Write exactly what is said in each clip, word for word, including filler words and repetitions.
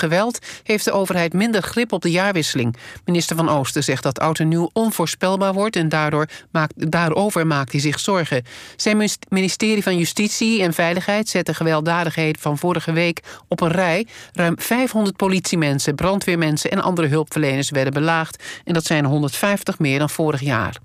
geweld heeft de overheid minder grip op de jaarwisseling. Minister Van Oosten zegt dat oud en nieuw onvoorspelbaar wordt en daardoor maakt, daarover maakt hij zich zorgen. Zijn ministerie van Justitie en Veiligheid zet de gewelddadigheden van vorige week op een rij. Ruim vijfhonderd politiemensen, brandweermensen en andere hulpverleners werden belaagd en dat zijn honderdvijftig meer dan vorig jaar.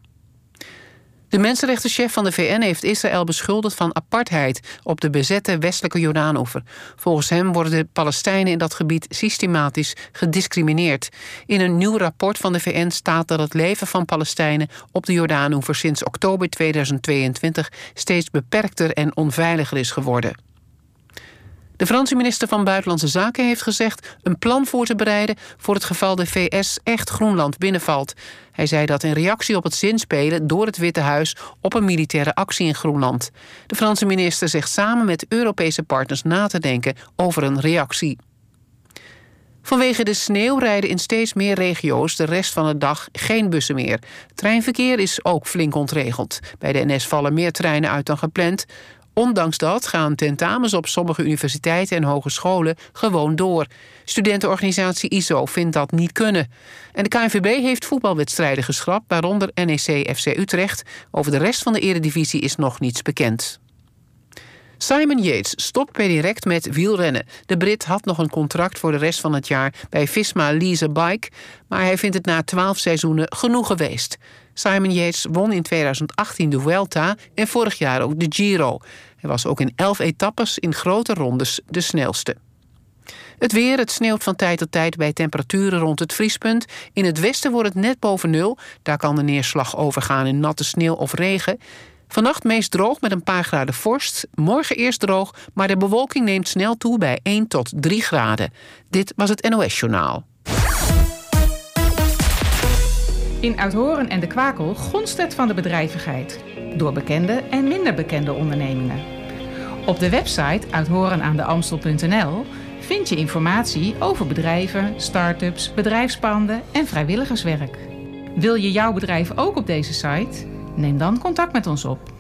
De mensenrechtenchef van de V N heeft Israël beschuldigd van apartheid op de bezette westelijke Jordaanoever. Volgens hem worden de Palestijnen in dat gebied systematisch gediscrimineerd. In een nieuw rapport van de V N staat dat het leven van Palestijnen op de Jordaanoever sinds oktober tweeduizend tweeëntwintig steeds beperkter en onveiliger is geworden. De Franse minister van Buitenlandse Zaken heeft gezegd een plan voor te bereiden voor het geval de V S echt Groenland binnenvalt. Hij zei dat in reactie op het zinspelen door het Witte Huis op een militaire actie in Groenland. De Franse minister zegt samen met Europese partners na te denken over een reactie. Vanwege de sneeuw rijden in steeds meer regio's de rest van de dag geen bussen meer. Treinverkeer is ook flink ontregeld. Bij de N S vallen meer treinen uit dan gepland. Ondanks dat gaan tentamens op sommige universiteiten en hogescholen gewoon door. Studentenorganisatie I S O vindt dat niet kunnen. En de K N V B heeft voetbalwedstrijden geschrapt, waaronder N E C F C Utrecht. Over de rest van de eredivisie is nog niets bekend. Simon Yates stopt per direct met wielrennen. De Brit had nog een contract voor de rest van het jaar bij Visma Lease Bike, maar hij vindt het na twaalf seizoenen genoeg geweest. Simon Yates won in tweeduizend achttien de Vuelta en vorig jaar ook de Giro. Hij was ook in elf etappes in grote rondes de snelste. Het weer, het sneeuwt van tijd tot tijd bij temperaturen rond het vriespunt. In het westen wordt het net boven nul. Daar kan de neerslag overgaan in natte sneeuw of regen. Vannacht meest droog met een paar graden vorst. Morgen eerst droog, maar de bewolking neemt snel toe bij één tot drie graden. Dit was het N O S-journaal. In Uithoren en de Kwakel gonst het van de bedrijvigheid. Door bekende en minder bekende ondernemingen. Op de website uithorenaandeamstel punt n l vind je informatie over bedrijven, start-ups, bedrijfspanden en vrijwilligerswerk. Wil je jouw bedrijf ook op deze site? Neem dan contact met ons op.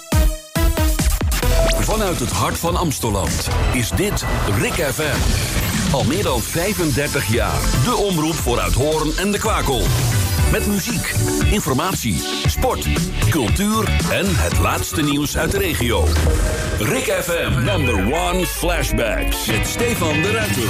Vanuit het hart van Amsteland is dit Rik F M. Al meer dan vijfendertig jaar. De omroep voor Uithoren en de Kwakel. Met muziek, informatie, sport, cultuur en het laatste nieuws uit de regio. Rik F M number one flashbacks met Stefan de Ruiter.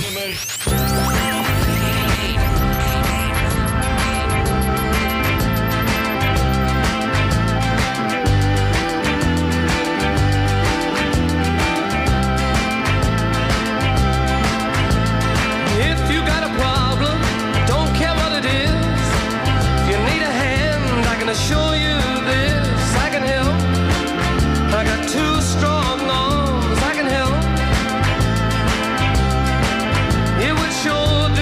Show you this, I can help. I got two strong arms, I can help. It would sure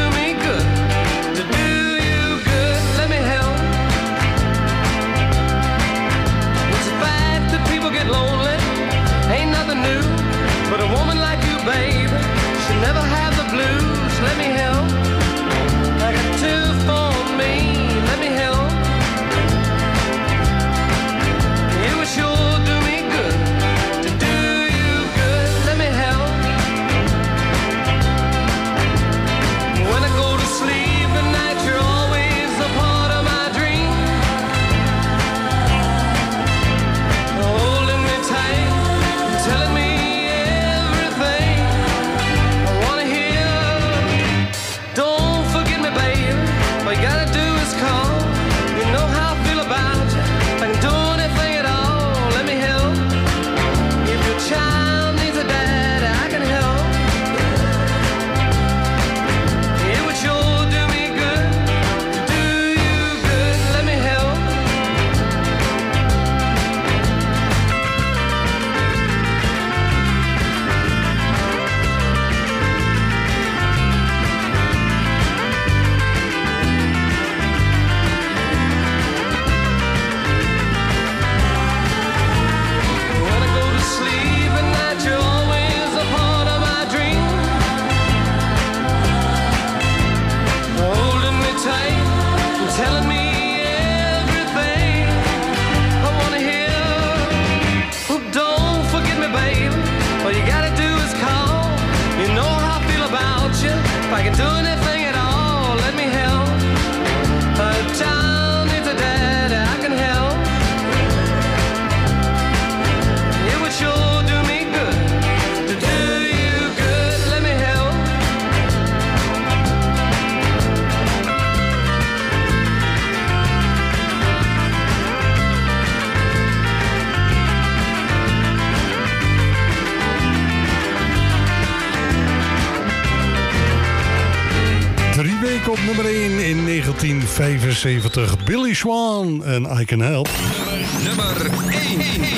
do anything at all, let me help. Uh, town needs a dad I can help. It would sure do me good to do you good, let me help. Drie weken op nummer één in negentien vijfenzeventig. Billy Swan en I Can Help. Nummer één.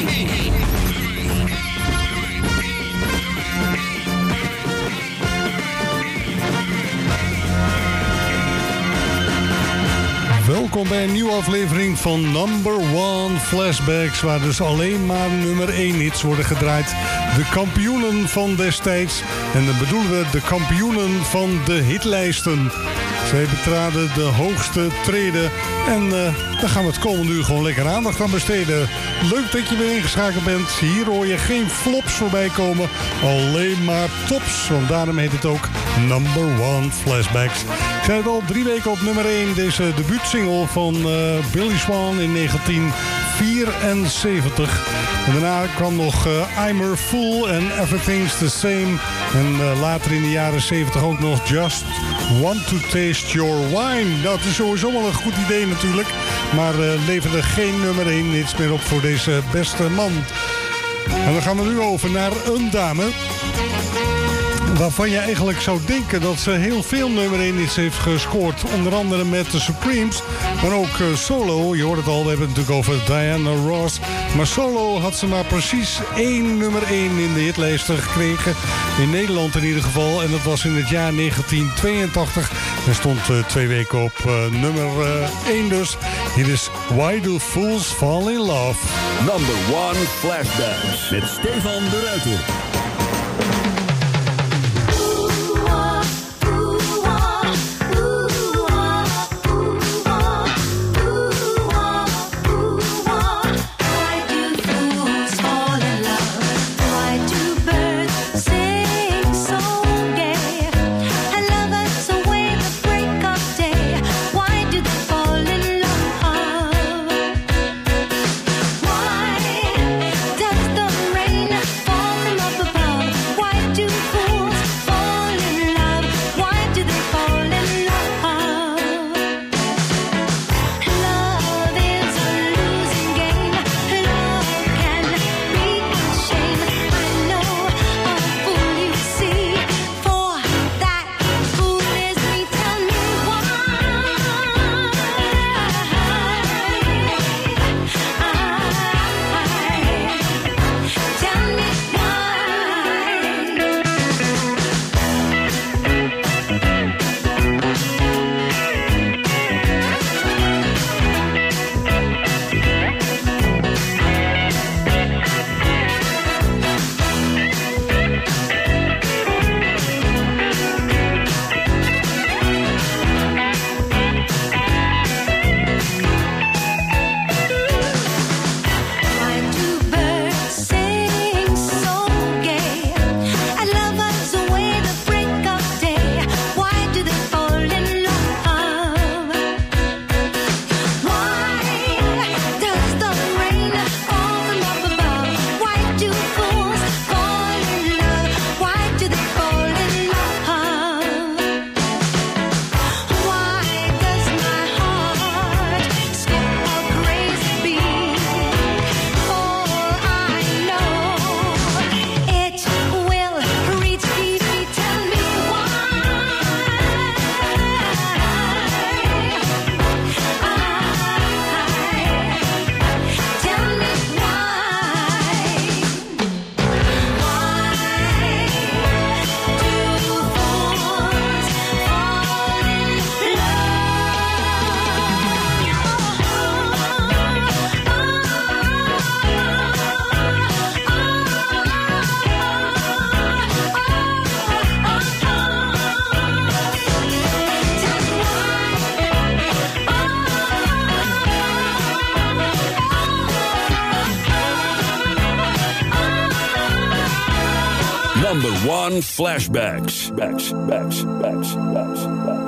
Welkom bij een nieuwe aflevering van Number One Flashbacks, waar dus alleen maar nummer één hits worden gedraaid. De kampioenen van destijds. En dan bedoelen we de kampioenen van de hitlijsten. Zij betraden de hoogste treden. En uh, daar gaan we het komende uur gewoon lekker aandacht aan besteden. Leuk dat je weer ingeschakeld bent. Hier hoor je geen flops voorbij komen. Alleen maar tops. Want daarom heet het ook Number One Flashbacks. Ik zei het al, drie weken op nummer één. Deze debuutsingle van uh, Billy Swan in negentien vierenzeventig. En daarna kwam nog uh, I'm a Fool en Everything's the Same. En uh, later in de jaren zeventig ook nog Just Want to Taste Your Wine. Dat is sowieso wel een goed idee natuurlijk. Maar uh, leverde geen nummer één hits meer op voor deze beste man. En dan gaan we nu over naar een dame waarvan je eigenlijk zou denken dat ze heel veel nummer één hits heeft gescoord. Onder andere met de Supremes, maar ook uh, solo. Je hoort het al, we hebben het natuurlijk over Diana Ross. Maar solo had ze maar precies één nummer één in de hitlijsten gekregen. In Nederland in ieder geval. En dat was in het jaar negentien tweeëntachtig. En stond uh, twee weken op uh, nummer uh, één dus. Hier is Why Do Fools Fall in Love. Number One Flashbacks met Stefan de Ruiter. Does the rain fall in love? one Flashbacks. Backs, backs, backs, backs, backs.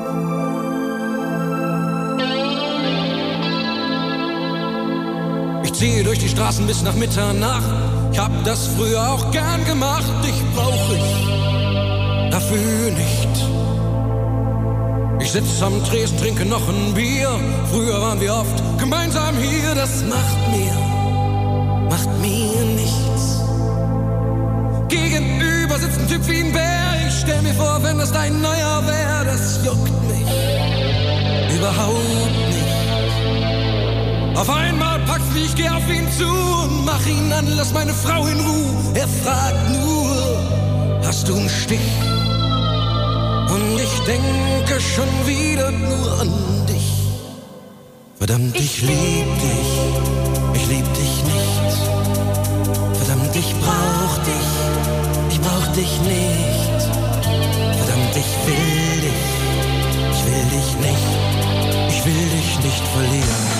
Ich ziehe durch die Straßen bis nach Mitternacht. Ich hab das früher auch gern gemacht. Dich brauch ich dafür nicht. Ich sitz am Tresen, trinke noch ein Bier. Früher waren wir oft gemeinsam hier. Das macht mir, macht mir nichts. Gegenüber sitzt ein Typ wie ein Bär. Ich stell mir vor, wenn das dein neuer wär. Das juckt mich überhaupt nicht. Auf einmal packt's mich, ich geh auf ihn zu und mach ihn an, lass meine Frau in Ruhe. Er fragt nur, hast du einen Stich? Und ich denke schon wieder nur an dich. Verdammt, ich, ich lieb dich, ich lieb dich nicht. Verdammt, ich brauch dich, ich brauch dich nicht. Verdammt, ich will dich, ich will dich nicht, ich will dich nicht verlieren.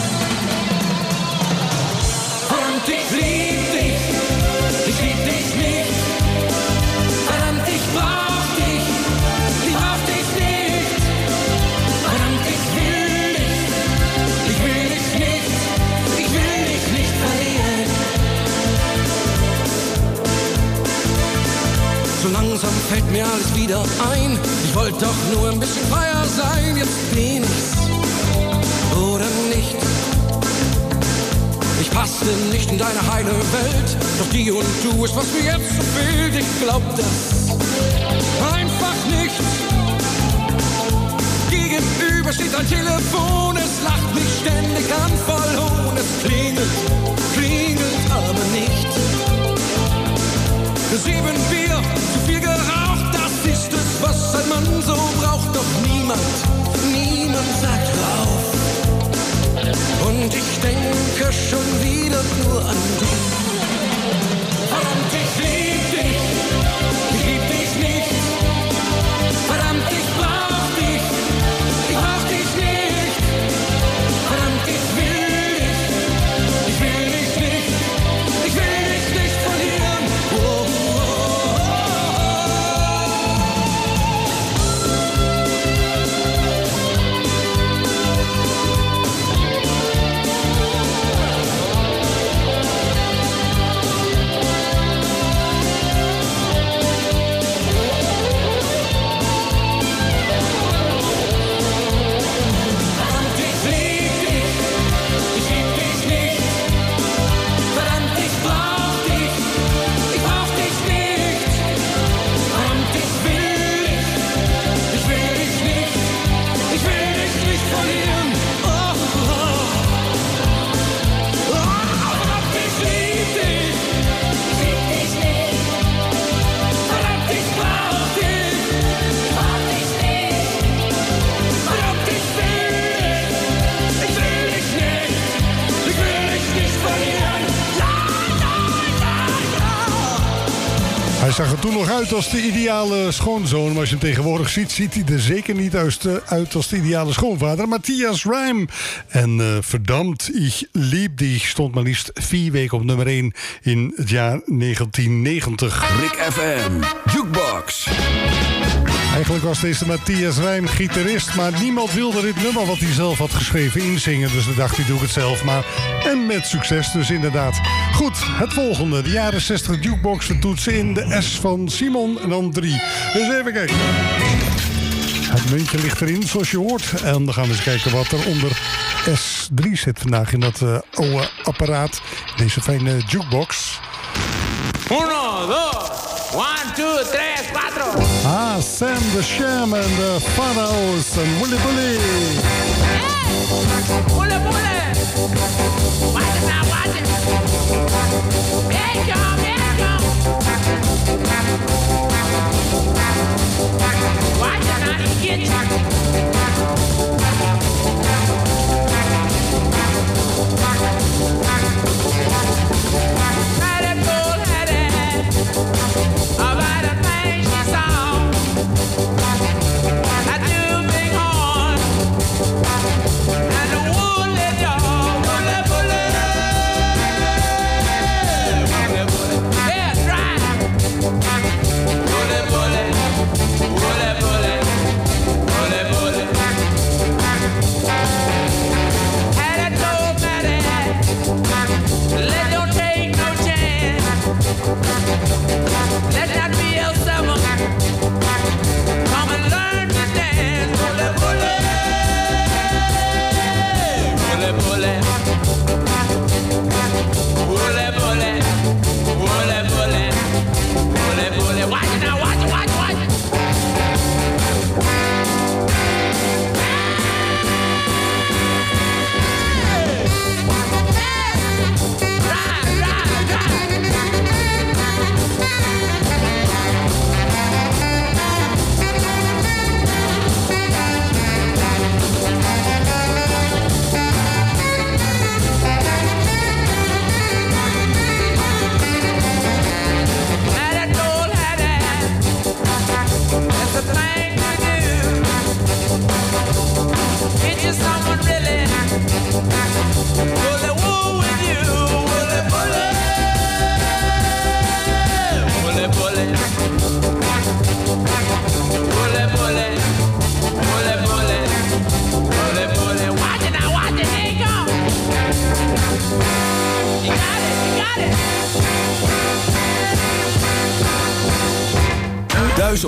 Verdammt, ich lieb dich, ich lieb dich nicht. Verdammt, ich brauch dich, ich brauch dich nicht. Verdammt, ich will dich, ich will dich nicht, ich will dich nicht verlieren. So langsam fällt mir alles wieder ein. Ich wollte doch nur ein bisschen freier sein. Jetzt bin ich's oder nicht. Ich passte nicht in deine heile Welt, doch die und du ist, was mir jetzt so fehlt. Ich glaub das einfach nicht. Gegenüber steht ein Telefon, es lacht mich ständig an, voll Hohn. Es klingelt, klingelt aber nicht. Sieben Bier, zu viel geraucht, das ist es, was ein Mann so braucht. Doch niemand, niemand sagt rauf. Und ich denke schon wieder nur an dich. Verdammt, ich lieb dich, ich lieb dich nicht. Verdammt, ich brauch dich, ich brauch dich nicht. Verdammt, ich will dich, ich will dich nicht, ich will dich nicht verlieren. Oh, oh, Hij zag er toen nog uit als de ideale schoonzoon. Maar als je hem tegenwoordig ziet, ziet hij er zeker niet uit als de ideale schoonvader. Matthias Reim. En uh, verdammt, ich lieb dich stond maar liefst vier weken op nummer één in het jaar negentien negentig. Rick F M, Jukebox. Eigenlijk was deze Matthias Reim gitarist, maar niemand wilde dit nummer wat hij zelf had geschreven inzingen. Dus dan dacht hij, doe ik het zelf maar. En met succes dus inderdaad. Goed, het volgende. De jaren zestig Jukebox. We toetsen in de S van Simon en dan drie. Dus even kijken. Het muntje ligt erin, zoals je hoort. En dan gaan we eens kijken wat er onder S drie zit vandaag in dat uh, oude apparaat. Deze fijne Jukebox. Uno, dos, one, two, tres, cuatro. Ah, Sam the Sham en de Pharaohs en Woolly Bully. Hey, Woolly Bully. Watch it now, watch it. There you go, there you go. Watch it now, he gets you. Let it go, let it. About the things she saw. That new big horn. And the woolly dog. Woolly, woolly. Woolly, woolly. Yeah, right.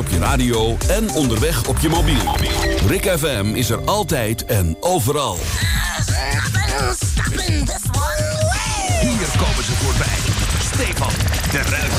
op je radio en onderweg op je mobiel. Rick F M is er altijd en overal. Hier komen ze voorbij. Stefan de Ruiter.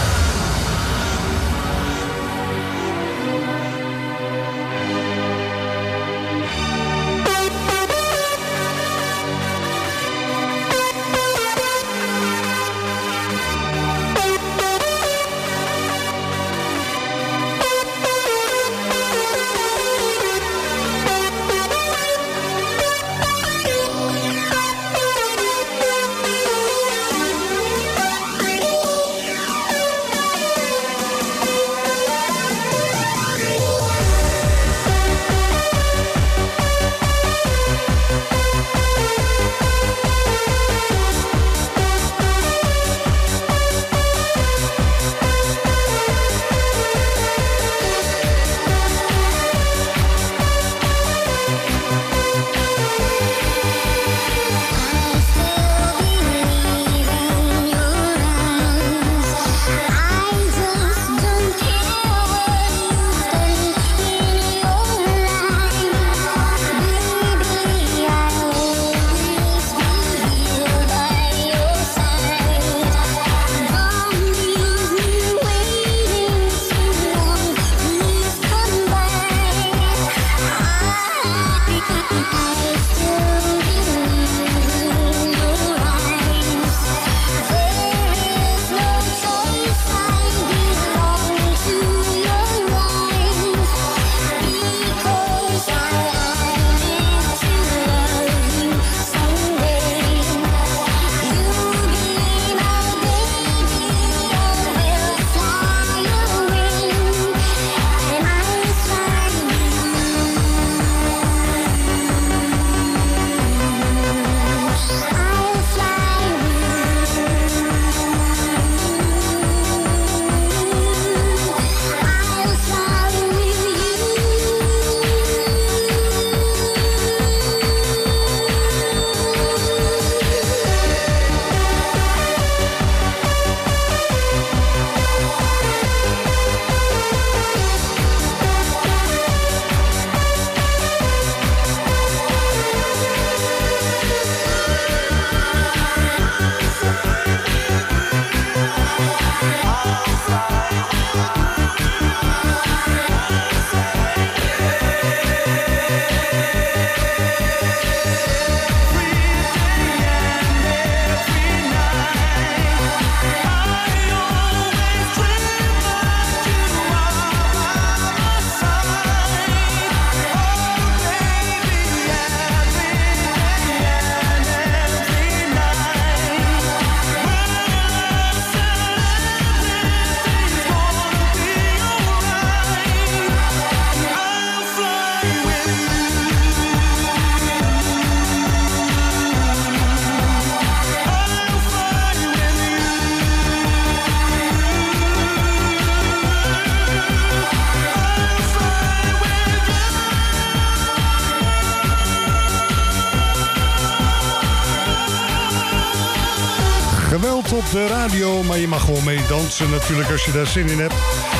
Geweld op de radio, maar je mag gewoon mee dansen natuurlijk als je daar zin in hebt.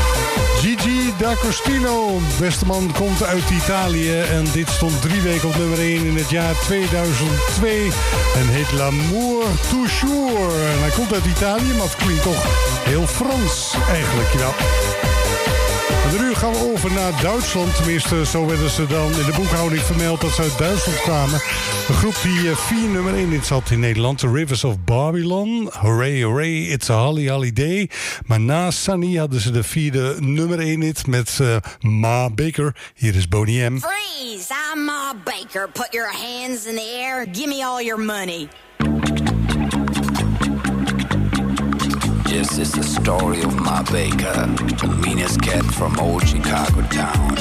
Gigi D'Agostino, beste man, komt uit Italië en dit stond drie weken op nummer één in het jaar tweeduizend twee en heet L'amour toujours. En hij komt uit Italië, maar het klinkt toch heel Frans eigenlijk, ja. En nu gaan we over naar Duitsland. Tenminste, zo werden ze dan in de boekhouding vermeld dat ze uit Duitsland kwamen. Een groep die vier nummer één hits had in Nederland. The Rivers of Babylon. Hooray, hooray, it's a holly holiday. Maar na Sunny hadden ze de vierde nummer één hit met uh, Ma Baker. Hier is Boney M. Freeze! I'm Ma Baker. Put your hands in the air. Give me all your money. This is the story of Ma Baker, the meanest cat from old Chicago town.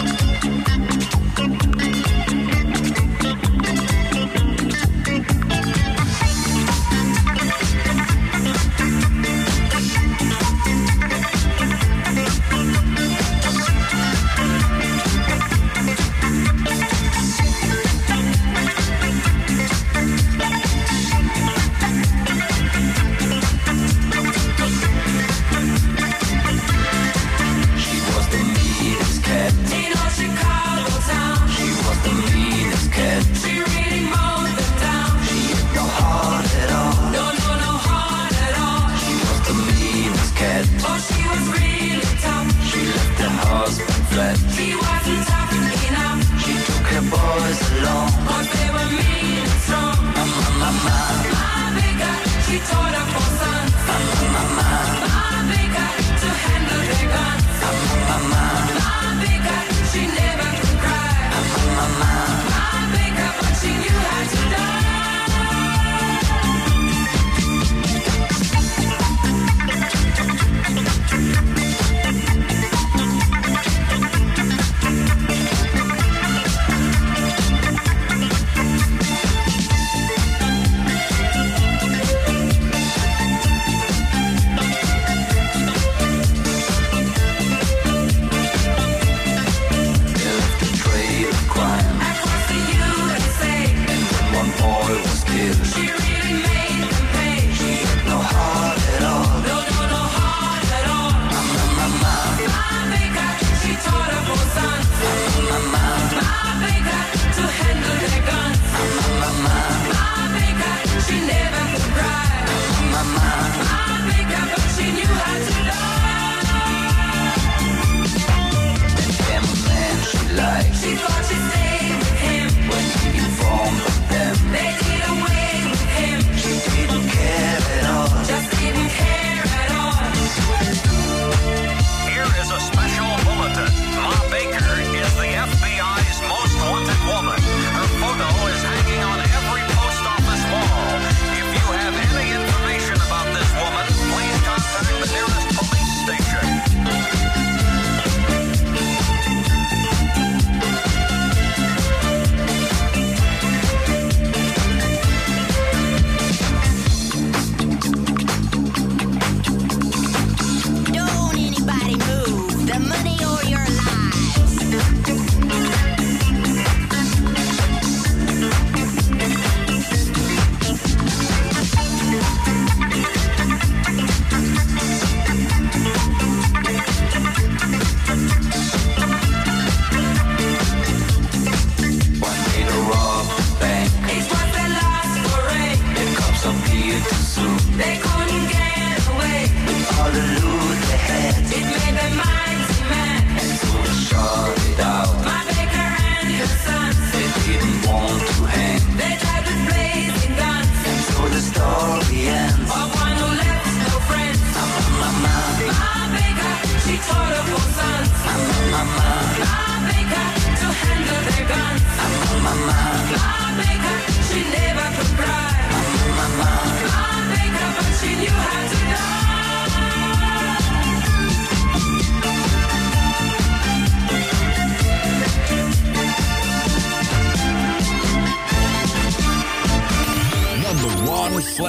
She was the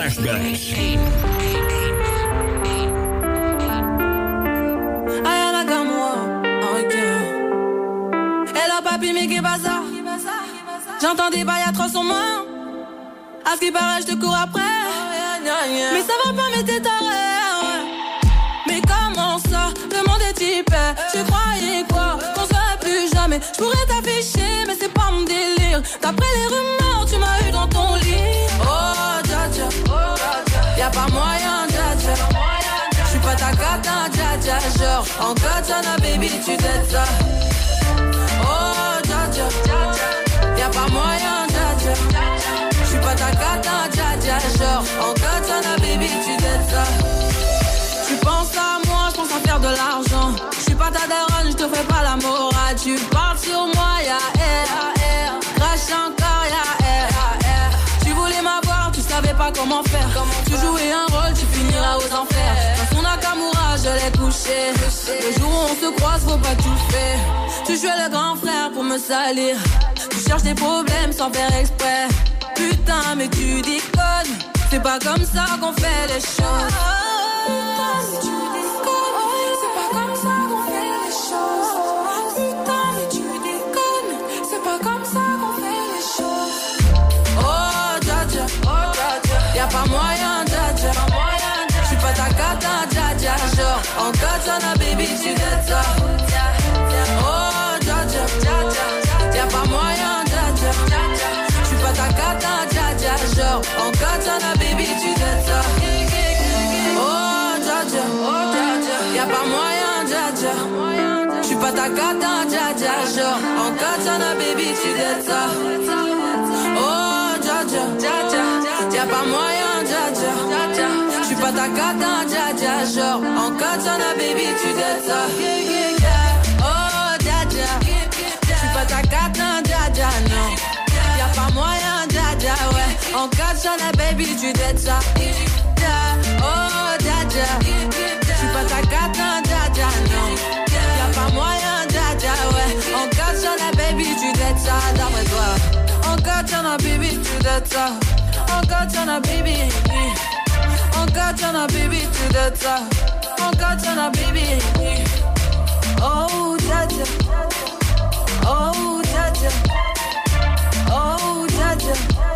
Flashbacks. Ayana Gamora, ok. Et là, papi, mais qu'est pas ça? J'entends des bails atroces en main. À ce qui paraît, je te cours après. Mais ça va pas, mais t'es taré. Mais comment ça? Le monde est typé. Tu croyais quoi? Qu'on se verrait plus jamais. Je pourrais t'afficher, mais c'est pas mon délire. D'après les rumeurs, tu m'as eu dans ton lit. Oh, dja dja, y'a pas moyen, dja dja. J'suis pas ta cata, dja dja. Genre, en katana, baby, tu t'aides ça. Oh, dja dja, y'a pas moyen, dja dja. J'suis pas ta cata, dja dja. Genre, en katana, baby, tu t'aides ça. Tu penses à moi, j'pense à faire de l'argent. J'suis pas ta daronne, j'te fais pas la morale. Tu parles sur moi, y'a air, air. Crache encore, y'a air, air. Tu voulais m'avoir, tu savais pas comment faire. Tu jouais un rôle, tu finiras aux enfers. Dans son Nakamura, je l'ai couché. Le jour où on se croise, faut pas tout faire. Tu jouais le grand frère pour me salir. Tu cherches des problèmes sans faire exprès. Putain, mais tu déconnes. C'est pas comme ça qu'on fait les choses. Putain, mais tu déconnes. C'est pas comme ça qu'on fait les choses. Putain, mais tu déconnes. C'est pas comme ça qu'on fait les choses. Oh, dja dja, oh, dja dja. Y'a pas moyen, dja dja. J'suis pas ta cata, dja dja. Genre, en katana, baby, tu t'aides ça. Oh, dja dja, y'a pas moyen, dja dja. J'suis pas ta cata, dja dja. Genre, en katana, baby, tu t'aides ça. Oh, dja dja, y'a pas moyen, dja dja. J'suis pas ta cata, dja dja. Genre, en katana, baby, tu t'aides ça. Oh, dja dja, y'a pas moyen, dja dja. J'suis pas ta cata, dja dja. Genre, en katana, baby, tu t'aides ça. Oh, dja dja, j'suis pas ta cata, dja dja, non. Y'a pas moyen, dja dja, ouais. En katana, baby, tu t'aides ça. Oh, dja dja, j'suis pas ta cata, dja dja, non. Y'a pas moyen, dja dja, ouais. En katana, baby, tu t'aides ça, d'après toi. En katana, baby, tu t'aides ça. En katana, baby. En katana, baby, tu t'aides ça. En katana, baby. Oh, dja dja. Oh, dja dja. Oh, dja dja.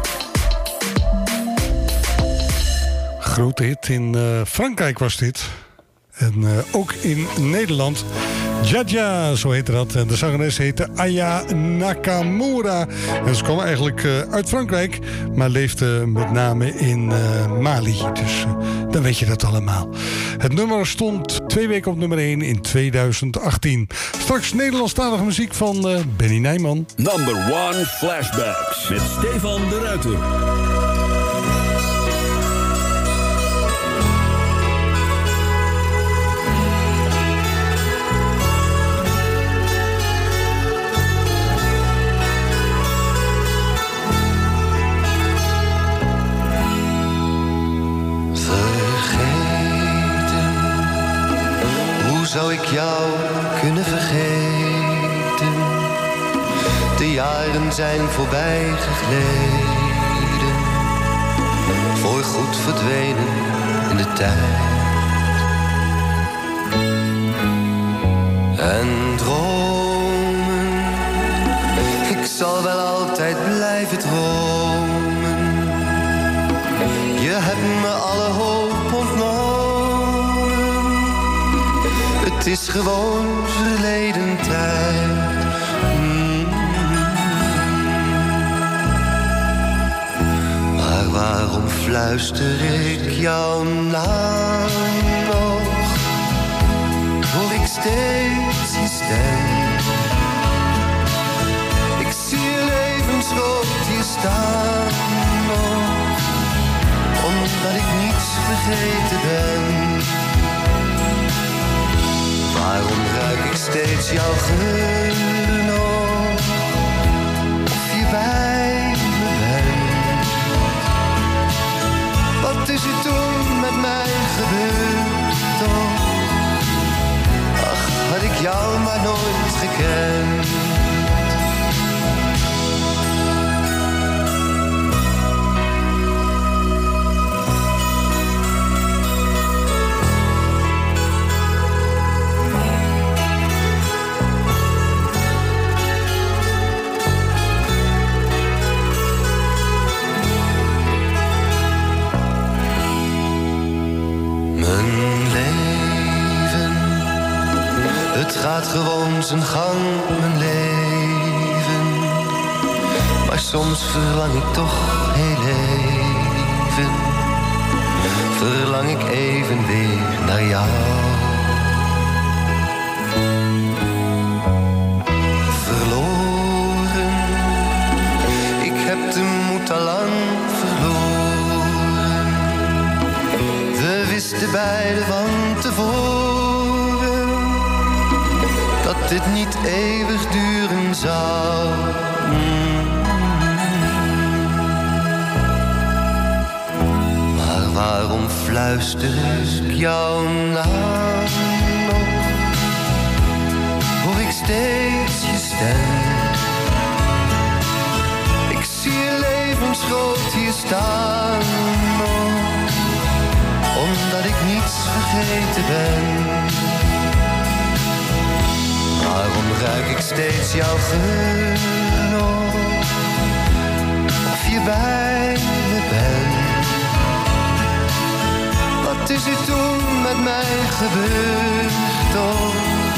Grote hit in uh, Frankrijk was dit. En uh, ook in Nederland. Dja Dja, zo heette dat. En de zangeres heette Aya Nakamura. En ze kwam eigenlijk uh, uit Frankrijk, maar leefde met name in uh, Mali. Dus uh, dan weet je dat allemaal. Het nummer stond twee weken op nummer één in tweeduizend achttien. Straks Nederlandstalige muziek van uh, Benny Nijman. Number one Flashbacks met Stefan de Ruiter. Zou ik jou kunnen vergeten? De jaren zijn voorbij gegleden, voorgoed verdwenen in de tijd. En dromen, ik zal wel altijd blijven dromen. Je hebt me alle hoop ontnomen. Het is gewoon verleden tijd. Mm. Maar waarom fluister ik jouw naam nog? Hoor ik steeds die stem. Ik zie je levensrood hier staan nog, omdat ik niets vergeten ben. Waarom ruik ik steeds jouw geur nog? Of je bij me bent? Wat is er toen met mij gebeurd toch? Ach, had ik jou maar nooit gekend. gewoon zijn gang, mijn leven. Maar soms verlang ik toch heel even. Verlang ik even weer naar jou. Verloren, ik heb de moed al lang verloren. We wisten beiden van tevoren dat dit niet eeuwig duren zou. Maar waarom fluister ik jouw naam nog? Hoor ik steeds je stem. Ik zie je levensgroot hier staan nog, omdat ik niets vergeten ben. Waarom ruik ik steeds jouw geur nog, of je bij me bent? Wat is er toen met mij gebeurd toch?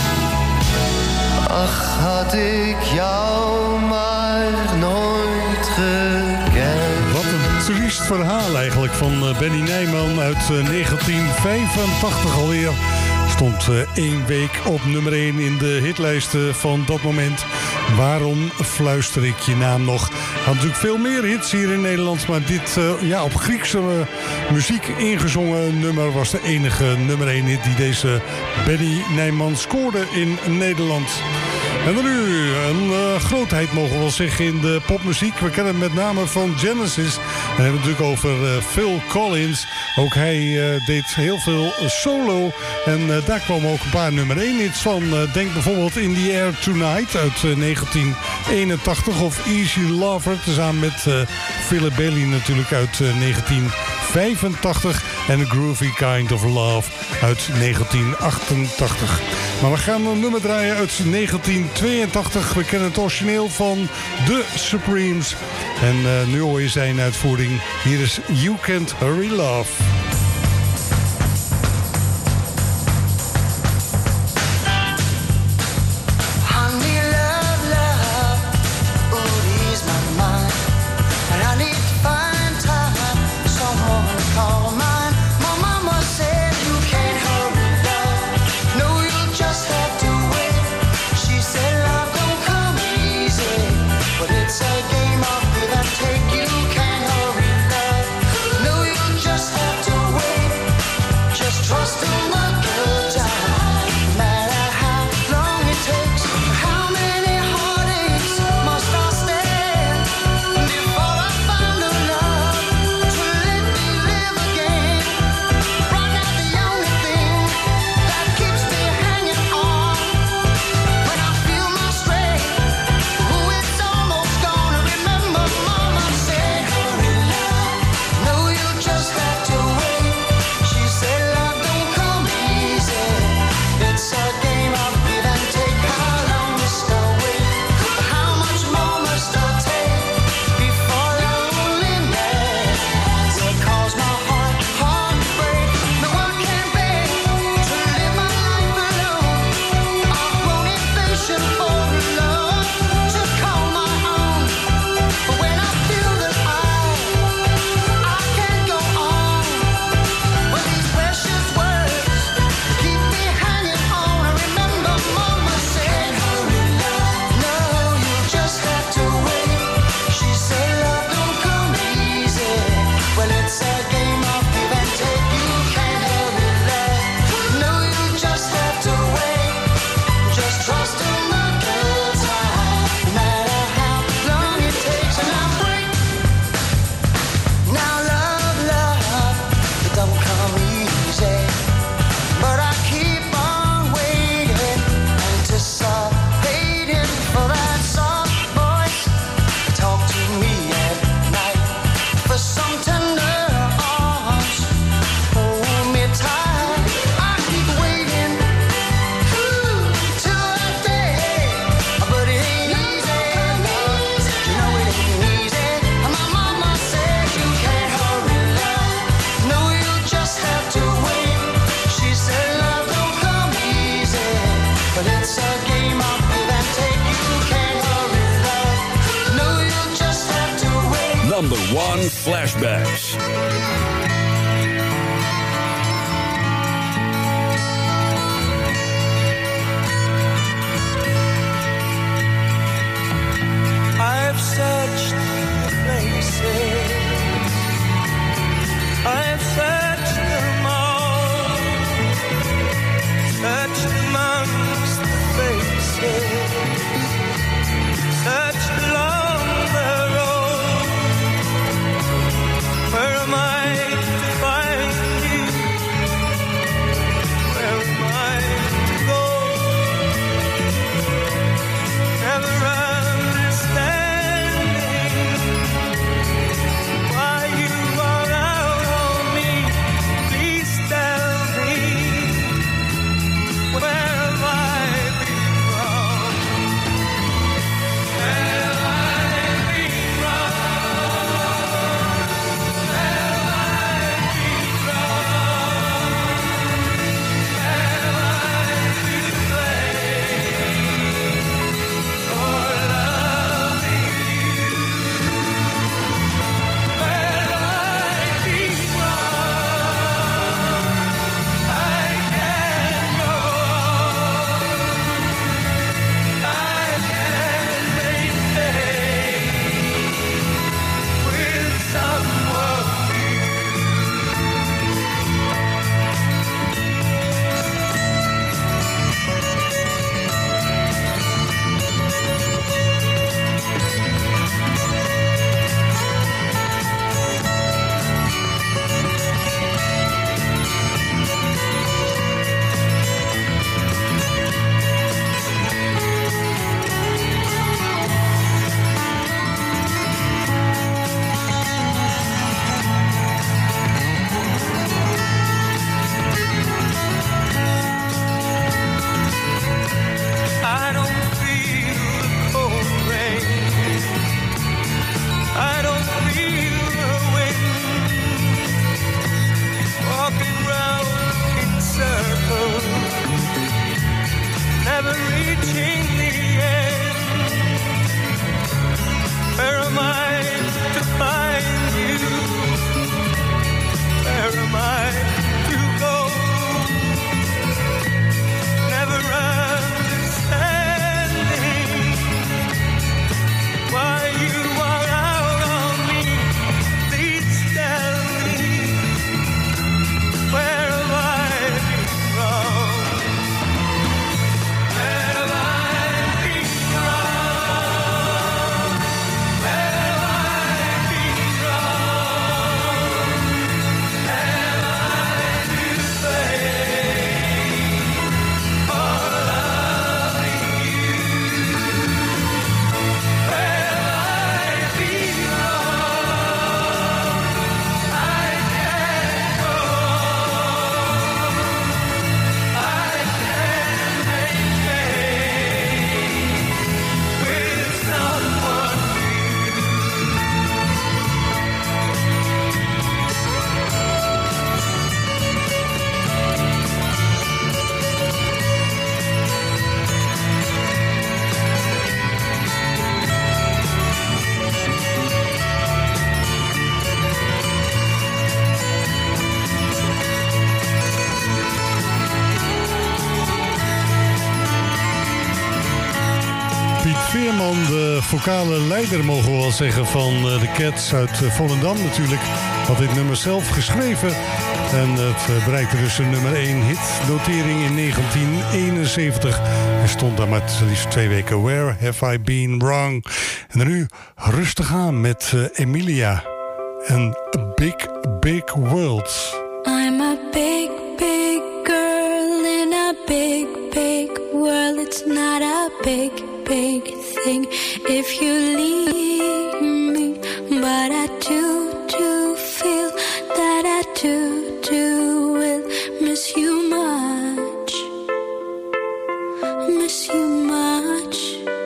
Ach, had ik jou maar nooit gekend. Wat een triest verhaal eigenlijk van Benny Nijman uit negentien vijfentachtig alweer. Stond uh, één week op nummer één in de hitlijsten van dat moment. Waarom fluister ik je naam nog? Had natuurlijk veel meer hits hier in Nederland, maar dit uh, ja, op Griekse uh, muziek ingezongen nummer was de enige nummer één hit die deze Benny Nijman scoorde in Nederland. En dan nu een uh, grootheid mogen we wel zeggen in de popmuziek. We kennen hem met name van Genesis. En we hebben het natuurlijk over uh, Phil Collins. Ook hij uh, deed heel veel solo. En uh, daar kwamen ook een paar nummer één hits van. Uh, denk bijvoorbeeld In the Air Tonight uit uh, negentien eenentachtig. Of Easy Lover, tezamen met uh, Philip Bailey natuurlijk uit uh, negentien vijfentachtig. En A Groovy Kind of Love uit negentien achtentachtig. Maar we gaan een nummer draaien uit negentien tweeëntachtig. We kennen het origineel van The Supremes. En uh, nu hoor je zijn uitvoering. Hier is You Can't Hurry Love. Take you can't hurry love. No, you just have to Number One Flashbacks. I've searched the places, I've searched them all, searched amongst the faces, searched along the road. Where am I to find you? Where am I to go? Never Veerman, de vocale leider mogen we wel zeggen van de Cats uit Volendam natuurlijk, had dit nummer zelf geschreven. En het bereikte dus een nummer één hitnotering in negentien eenenzeventig. En stond daar met liefst twee weken. Where Have I Been Wrong? En dan nu rustig aan met Emilia en A Big Big World. I'm a big big girl in a big big world. It's not a big big thing if you leave me, but I do do feel that I do do will miss you much, miss you much.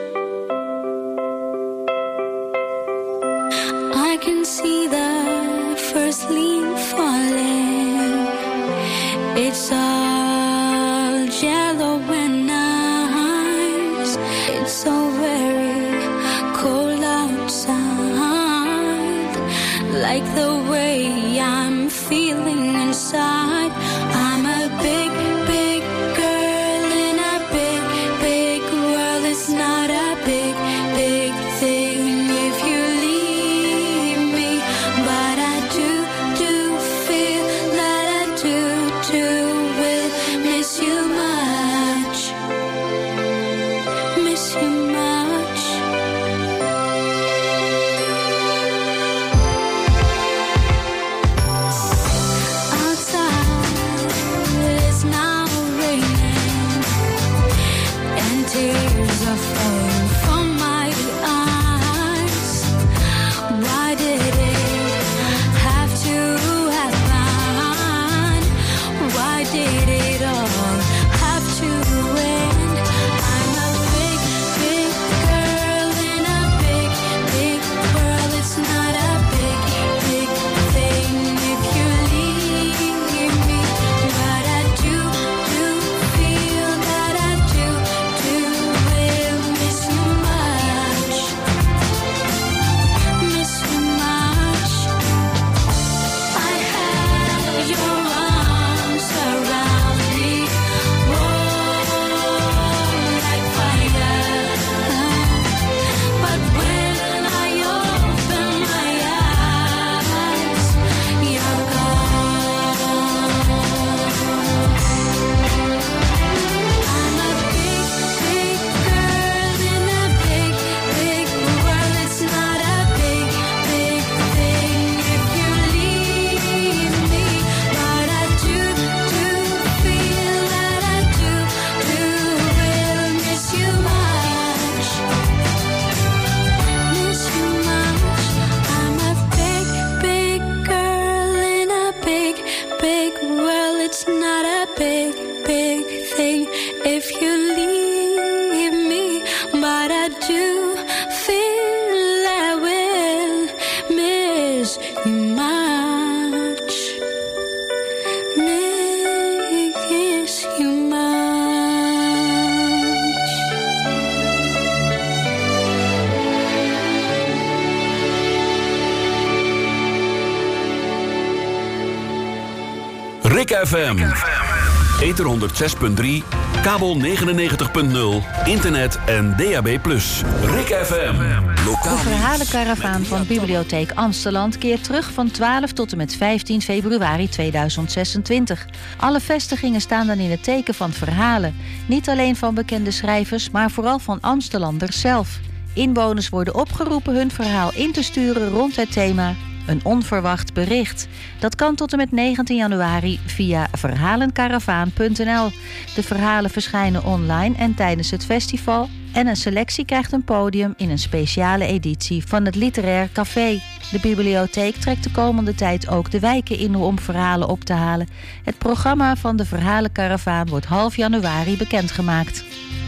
I can see the first leaf falling. It's all yellow and nice. It's so very cold outside. like the way I'm feeling inside. I'm a big, big girl in a big, big world. It's not a big, big thing if you leave me, but I do, do feel that I do, do will miss you much, miss you much. Outside it's now raining and tears are falling from my eyes. Why did it have to happen? Why did it all have to end? I'm a big, big girl in a big, big world. It's not a big, big thing if you leave me, but I do, do feel that I do, do will miss you much, miss you much. I have your arms around me, oh, like fire. But when I open my eyes, you're gone. I'm a big, big girl in a big, big world. It's not a big, big thing if you leave me, but I do, do feel that I do, do will miss you much, miss you much. I'm a big, big girl in a big, big world. It's not a big, big thing if you leave me, but I do feel I will miss you much, miss you much. Rick F M. Ether honderd zes punt drie, kabel negenennegentig punt nul, internet en D A B plus. Rick F M. Lokaal De verhalenkaravaan van Bibliotheek Amsteland keert terug van twaalf tot en met vijftien februari tweeduizend zesentwintig. Alle vestigingen staan dan in het teken van verhalen. Niet alleen van bekende schrijvers, maar vooral van Amstelanders zelf. Inwoners worden opgeroepen hun verhaal in te sturen rond het thema een onverwacht bericht. Dat kan tot en met negentien januari via verhalenkaravaan punt n l. De verhalen verschijnen online en tijdens het festival en een selectie krijgt een podium in een speciale editie van het Literair Café. De bibliotheek trekt de komende tijd ook de wijken in om verhalen op te halen. Het programma van de verhalenkaravaan wordt half januari bekendgemaakt.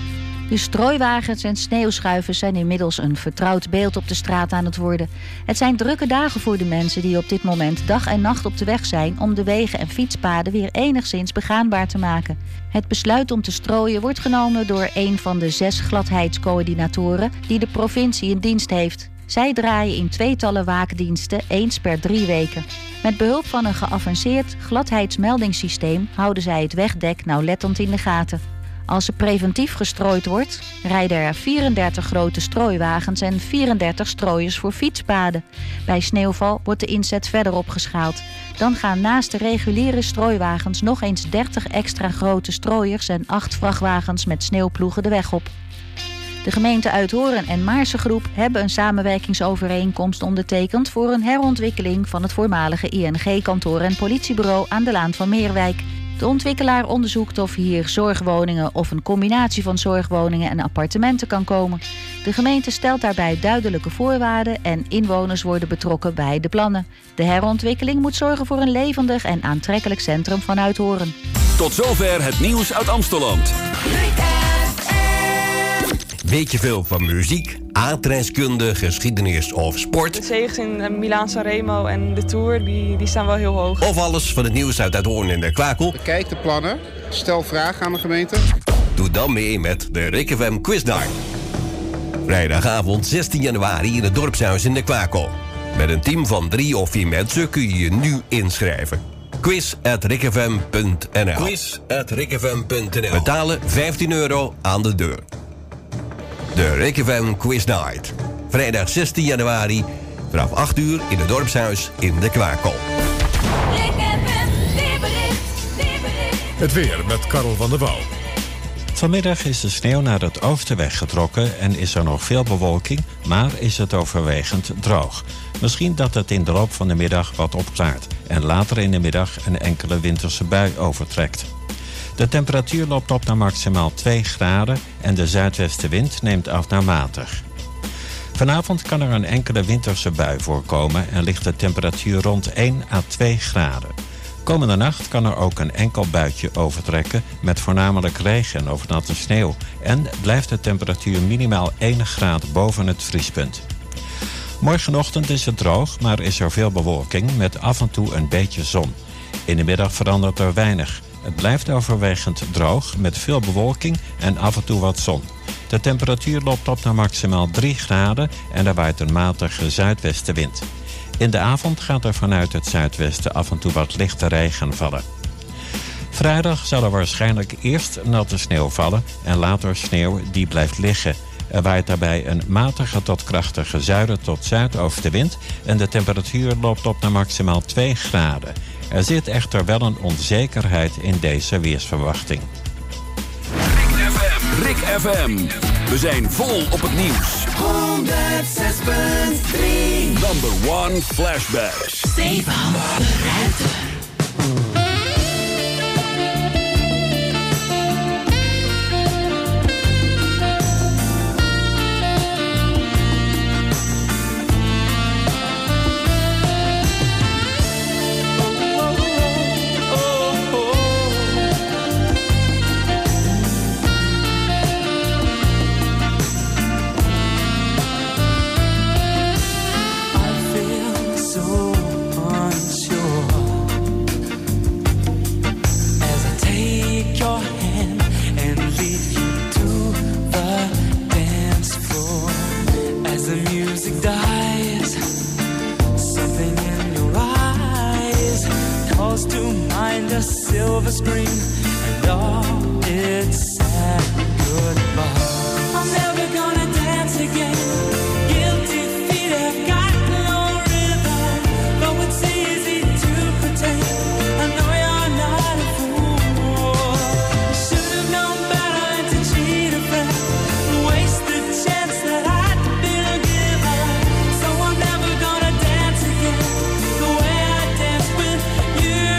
De strooiwagens en sneeuwschuivers zijn inmiddels een vertrouwd beeld op de straat aan het worden. Het zijn drukke dagen voor de mensen die op dit moment dag en nacht op de weg zijn om de wegen en fietspaden weer enigszins begaanbaar te maken. Het besluit om te strooien wordt genomen door een van de zes gladheidscoördinatoren die de provincie in dienst heeft. Zij draaien in tweetallen waakdiensten eens per drie weken. Met behulp van een geavanceerd gladheidsmeldingssysteem houden zij het wegdek nauwlettend in de gaten. Als er preventief gestrooid wordt, rijden er vierendertig grote strooiwagens en vierendertig strooiers voor fietspaden. Bij sneeuwval wordt de inzet verder opgeschaald. Dan gaan naast de reguliere strooiwagens nog eens dertig extra grote strooiers en acht vrachtwagens met sneeuwploegen de weg op. De gemeenten Uithoren en Maarsengroep hebben een samenwerkingsovereenkomst ondertekend voor een herontwikkeling van het voormalige I N G-kantoor en politiebureau aan de Laan van Meerwijk. De ontwikkelaar onderzoekt of hier zorgwoningen of een combinatie van zorgwoningen en appartementen kan komen. De gemeente stelt daarbij duidelijke voorwaarden en inwoners worden betrokken bij de plannen. De herontwikkeling moet zorgen voor een levendig en aantrekkelijk centrum van Uithoren. Tot zover het nieuws uit Amsteland. Weet je veel van muziek, aardrijkskunde, geschiedenis of sport? De zegens in Milaan Sanremo en de Tour, die, die staan wel heel hoog. Of alles van het nieuws uit Uithoorn en de Kwakel? Bekijk de plannen, stel vragen aan de gemeente. Doe dan mee met de Rick F M Quiz Night. Vrijdagavond zestien januari in het dorpshuis in de Kwakel. Met een team van drie of vier mensen kun je je nu inschrijven. quiz at rick f m punt n l quiz at rick f m punt n l Betalen vijftien euro aan de deur. De Rick F M Quiz Night. Vrijdag zestien januari vanaf acht uur in het dorpshuis in de Kwakel. Het weer met Karel van der Wouw. Vanmiddag is de sneeuw naar het oosten weggetrokken en is er nog veel bewolking, maar is het overwegend droog. Misschien dat het in de loop van de middag wat opklaart en later in de middag een enkele winterse bui overtrekt. De temperatuur loopt op naar maximaal twee graden en de zuidwestenwind neemt af naar matig. Vanavond kan er een enkele winterse bui voorkomen en ligt de temperatuur rond één à twee graden. Komende nacht kan er ook een enkel buitje overtrekken met voornamelijk regen of natte sneeuw en blijft de temperatuur minimaal één graad boven het vriespunt. Morgenochtend is het droog, maar is er veel bewolking met af en toe een beetje zon. In de middag verandert er weinig. Het blijft overwegend droog met veel bewolking en af en toe wat zon. De temperatuur loopt op naar maximaal drie graden en er waait een matige zuidwestenwind. In de avond gaat er vanuit het zuidwesten af en toe wat lichte regen vallen. Vrijdag zal er waarschijnlijk eerst natte sneeuw vallen en later sneeuw die blijft liggen. Er waait daarbij een matige tot krachtige zuiden tot zuidoostenwind en de temperatuur loopt op naar maximaal twee graden. Er zit echter wel een onzekerheid in deze weersverwachting. Rick F M. We zijn vol op het nieuws. honderdzes punt drie Number one flashbacks. Stefan de Ruiter. Silver screen and all its sad goodbye. I'm never gonna dance again. Guilty feet have got no rhythm, though it's easy to pretend. I know you're not a fool. Should have known better to cheat a friend, waste the chance that I'd been given. So I'm never gonna dance again the way I danced with you.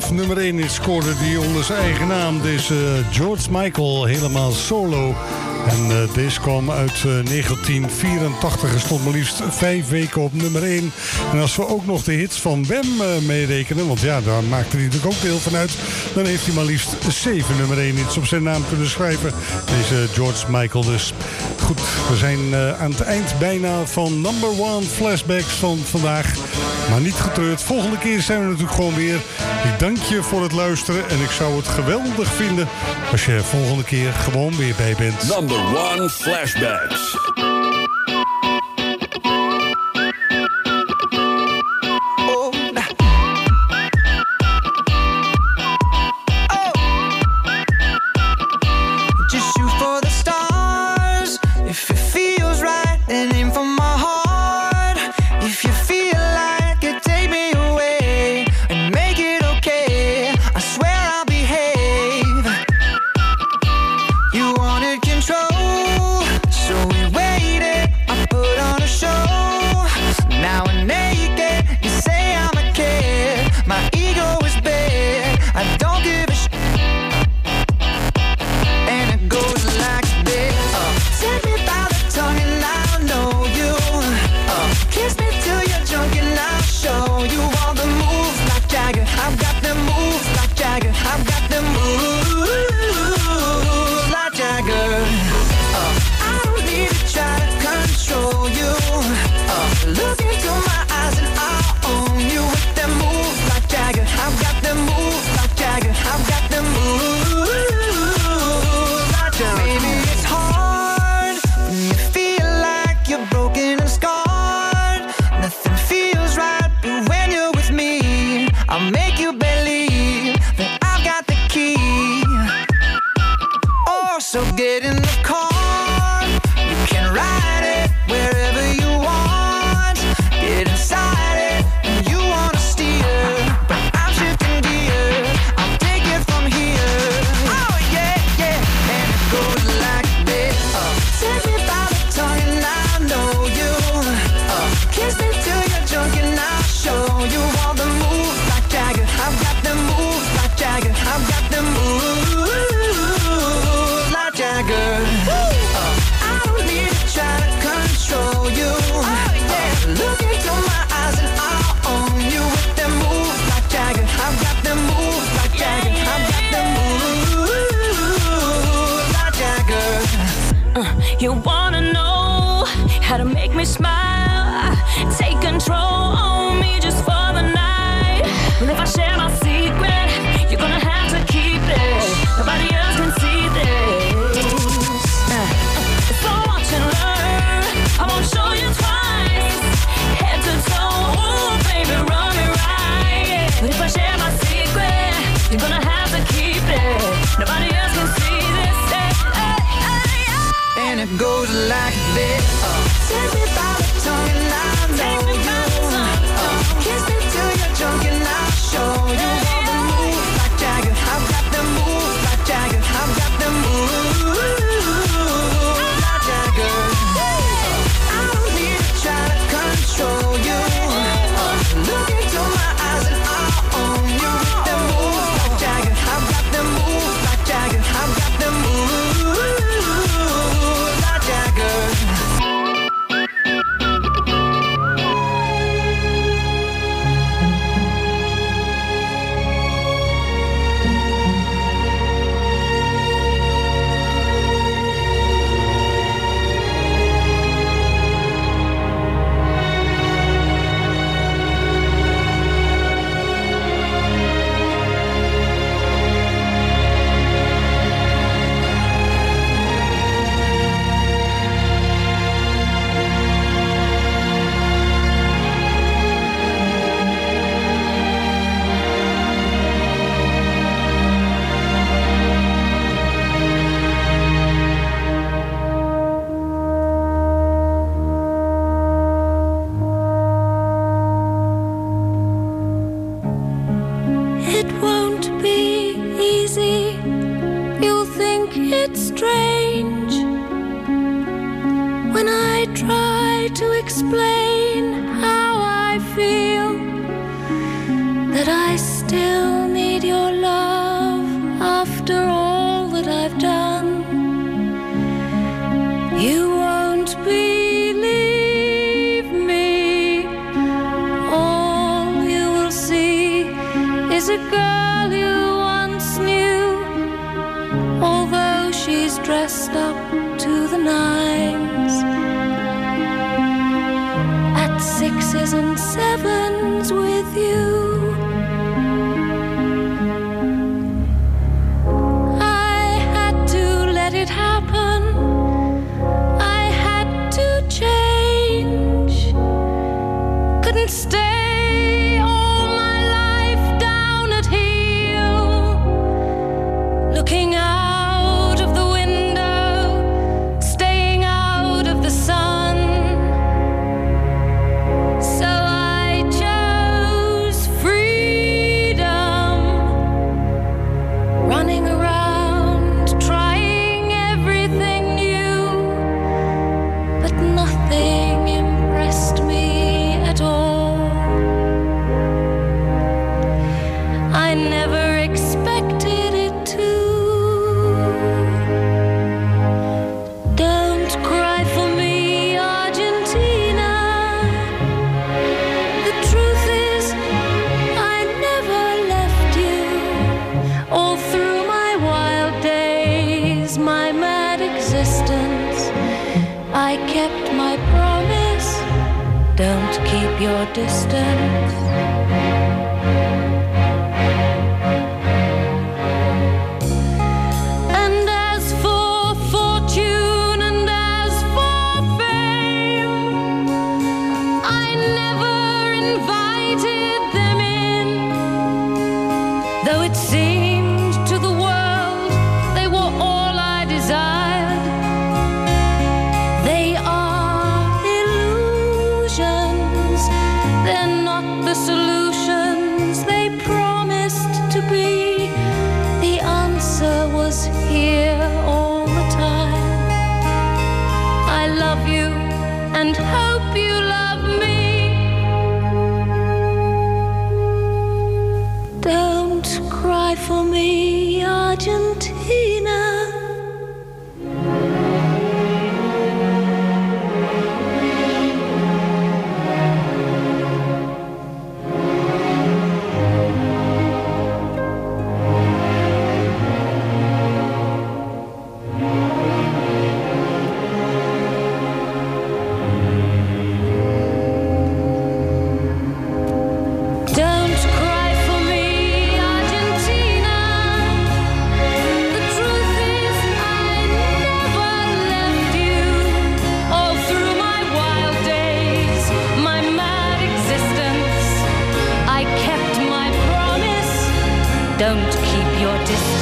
twaalf nummer één hits scoorde die onder zijn eigen naam. Deze uh, George Michael helemaal solo. En uh, deze kwam uit uh, negentien vierentachtig en stond maar liefst vijf weken op nummer één. En als we ook nog de hits van Wem uh, meerekenen, want ja, daar maakte hij natuurlijk ook deel van uit, dan heeft hij maar liefst zeven nummer één hits op zijn naam kunnen schrijven. Deze George Michael dus. Goed, we zijn uh, aan het eind bijna van Number One Flashbacks van vandaag. Maar niet getreurd, volgende keer zijn we natuurlijk gewoon weer. Ik dank je voor het luisteren en ik zou het geweldig vinden als je volgende keer gewoon weer bij bent. Number One Flashbacks. You wanna know how to make me smile? Take control on me just for the night. Well, if I share my secret, you're gonna have to keep it. Nobody else can see this. Uh, so watch and learn. I won't show you twice. Head to toe, ooh, baby, run me right. But if I share my secret, you're gonna have to keep it. Nobody else can see this. Hey, hey, hey, hey. And it goes like this. Uh, Take me by the tongue and I know you. Uh, kiss me till you're drunk and I'll show you all the moves like Jagger. I've got the moves like Jagger. I've got the moves like Jagger. Uh, I don't need to try to control you. Uh, look into my eyes and I'll own you with the moves like Jagger. I've got the moves like Jagger. I've got the moves like Jagger. It won't be easy. You'll think it's strange when I try to explain how I feel, that I still need always dressed up to the nines, at sixes and sevens with you. I had to let it happen. I had to change. Couldn't stay all my life down at heel, looking out of the window, staying out of the sun. So I chose freedom, running around, trying everything new, but nothing impressed me at all. I never expected it to. Don't cry for me, Argentina. The truth is, I never left you. All through my wild days, my mad existence, I kept my promise. Don't keep your distance. And as for fortune and as for fame, I never invited them in, though it seemed to the world they were all I desired. They are illusions, they're not the solutions they promised to be. The answer was here all the time. I love you and hope you love me. Don't cry for me, Argentina.